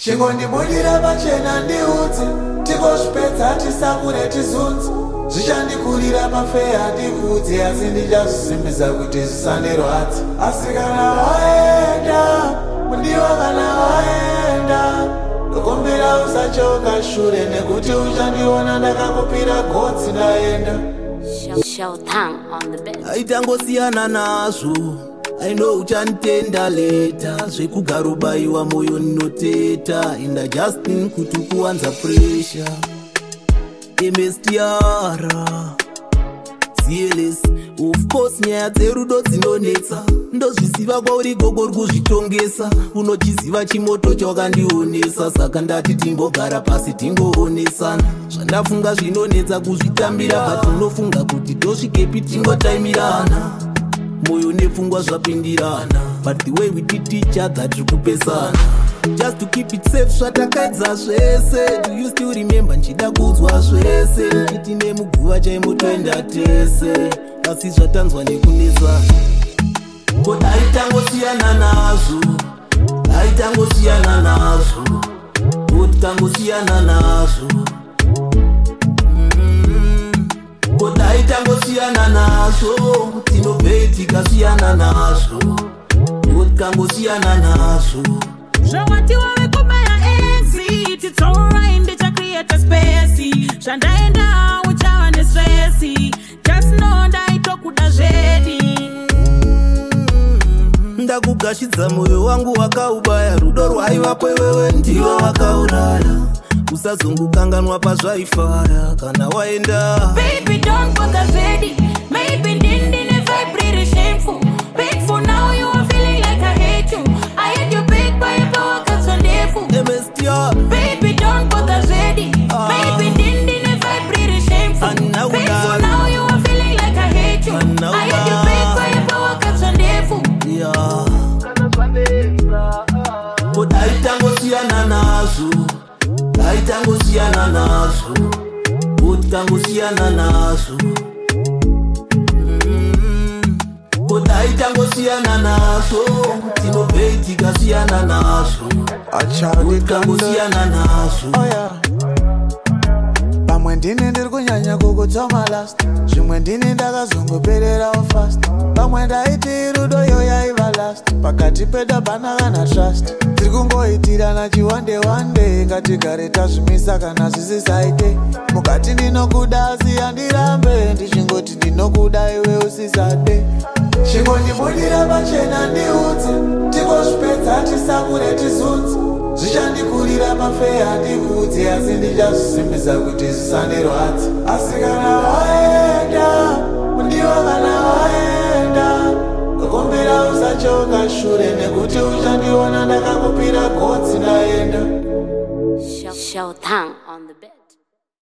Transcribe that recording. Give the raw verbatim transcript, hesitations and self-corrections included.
Chingondibudira pachena ndiudze tikosvipedza tisakure tizunze zvichandikurira pafeya ndikudze asi ndichazvisimbisa kuti zvisandirwadza asi kana waenda mundiwa kana waenda ndokumbira usachoka shure nekuti uchandiona ndakakupira gotsi ndaenda aitangosiyana nazvo aino uchanditenda leta zvekugarubaiwa moyo ninoteta and I just think kuti kuwanza pressure emestiara zieles of course nyaya dzerudo dzinonetsa ndozvisiva kwauri gogo rikuzvitongesa unochiziva chimoto chawakandionesa saka ndati timbogara pasi tingoonesana zvandafunga zvinonetsa kuzvitambira but unofunga kuti tosvikepi tingotaimirana moyo nepfungwa zvapindirana but the way we did each other tiri kupesana just to keep it safe zvatakaedza zvese do you still remember nchida kudzwa zvese ndichiti nemuguva chaimotoenda tese asi zvatanzwa nekunesana ko aitangosiyana nazvo aitangosiyana nazvo kuti tangosiyana nazvo ko aitangosiyana nazvo tinobve tikasiyana nazvo kuti tangosiyana nazvo zvawati wave kumaya enzi it's alright ndicha create a space zvandaenda uchava nestresi just know ndaitokuda zvedi ndakugashidza moyo wangu wakaubaya rudo rwaivapo iwewe ndiwo wakauraya usazongokanganwa pazvaifara kana waenda baby don't bother zvedi maybe ndindine vibrate shameful big for now you are feeling like I hate you I hate you big by your power cuts on defu baby don't bother zvedi uh, maybe ndindine vibrate shameful big for now you are feeling like I hate you I hate you big by your power cuts on defu yeah but aitangosiyana nazvo aitangosiyana nazvo kuti tangosiyana nazvo kuti aitangosiyana nazvo tinobve tikasiyana nazvo kuti tangosiyana nazvo pamwe ndine ndiri kunyanya kukutsoma last zvimwe ndine ndakazongopererawo fast pamwe ndaiti rudo yo yaiva last pakati pedabhana kana trust tiri kungoitirana chiwande wande ngatigare tazvimisa kana zvisisaite mukati ndinokuda asi handirambe ndichingoti ndinokuda iwe usisade chingondibudira pachena ndiudze tikosvipedza tisakure tizunze zvichandikurira pafeya ndikudze asi ndichazvisimbisa kuti zvisandirwadza asi kana waenda mundiwa kana waenda ndokumbira usachoka shure nekuti uchandiona ndakakupira gotsi ndaenda Showtime on the bed.